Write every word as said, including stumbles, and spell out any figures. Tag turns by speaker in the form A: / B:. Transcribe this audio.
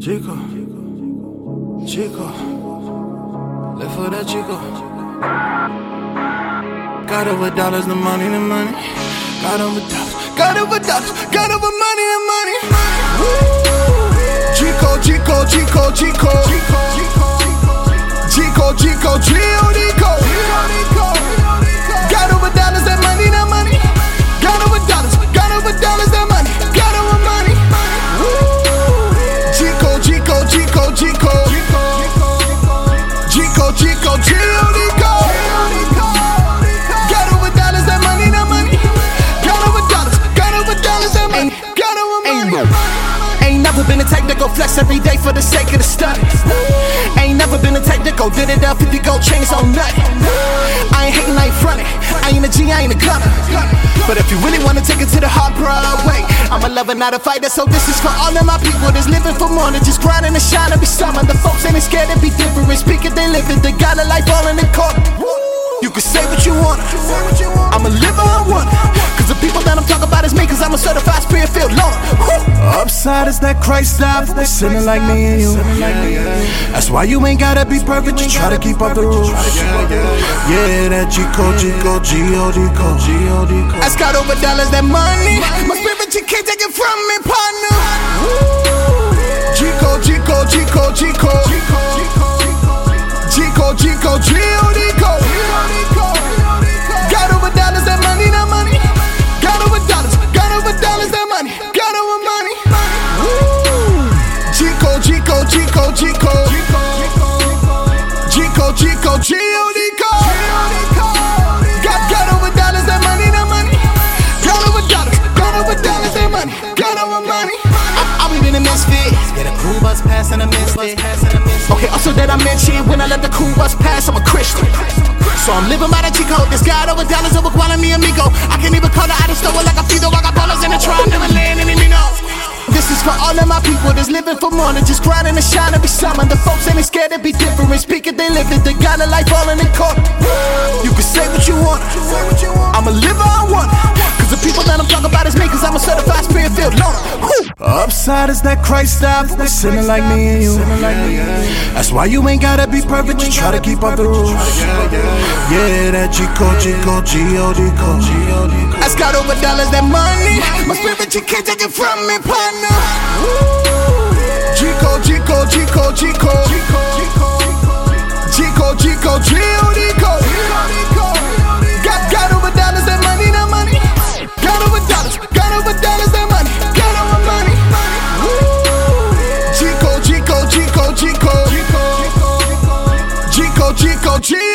A: Chico, Chico, live for that Chico. Got over dollars, the money, the money. Got over dollars, got over dollars, got over money, the money. Chico, Chico, Chico, Chico, Chico, Chico, Chico, got over dollars, that money, that money. Got over dollars, got over dollars, that money. Got over money. Chico, Chico, Chico, Chico, Chico, Chico, Chico, got over dollars, that money, that money. Got over dollars, got over dollars, that money. Got over money.
B: Ain't never been a type that go flex every day for the sake of the study. Ain't never been a type that go did it up fifty gold chains on nothing. I ain't hating, I ain't frontin'. I ain't a G, I ain't a gunner. But if you really wanna take it to the hard Broadway, I'm a lover, not a fighter. So this is for all of my people that's living for more than just grinding and shining. Be summer. The folks ain't scared to be different. Speak it, they live it. They got a life all in the court. You can say what you want. I'ma live on one. Cause the people that I'm talking about is me. Cause I'm a certified spirit-filled Lord.
A: Upside is that Christ life, sinning like me and you. That's why you ain't gotta be perfect, you try to keep up the rules. Yeah, that Chico, Chico, G-O, Chico, G-O, Chico.
B: I got over dollars, that money. My spirit, you can't take it from me, partner.
A: Chico, Chico, Chico, Chico, Chico, Chico, G-O, Chico. Got over dollars, that money, that money. Got over dollars, got over dollars, that money. Got over money. Chico, Chico, Chico, Chico, Chico, Chico, Chico, got got over dollars, that money, that money. Got over dollars, got over dollars, that money. Got over money.
B: I be in a misfit. Get a cool bus pass and a misfit. Okay, also that I mentioned when I let the cool bus pass, I'm a Christian. So I'm living by the Chico. This God over dollars over Guala, mi amigo. I can't even call it out of store like a Fido. I got ballers in the tribe, never land in me, no. This is for all of my people that's living for more than just grinding and shining. Be summer. The folks ain't scared to be different. Speak it, they live it. They got a life all in the court. You can say what you want. I'ma live on one. Cause the people that I'm talking about is me. Cause I'm a certified spirit-filled Lord.
A: Upside is that Christ life, sinning like me and you. That's why you ain't gotta be perfect, you try to keep up the rules. Yeah, that Chico, Chico, G-O, Chico.
B: I got over dollars, that money. My spirit, you can't take it from me, partner.
A: Chico, Chico, Chico, Chico, Chico, Chico, Chico. Got got over dollars, that money, that money. Got over dollars, got over dollars, that money. Got over money. Chico, Chico, Chico, Chico, Chico, Chico, Chico.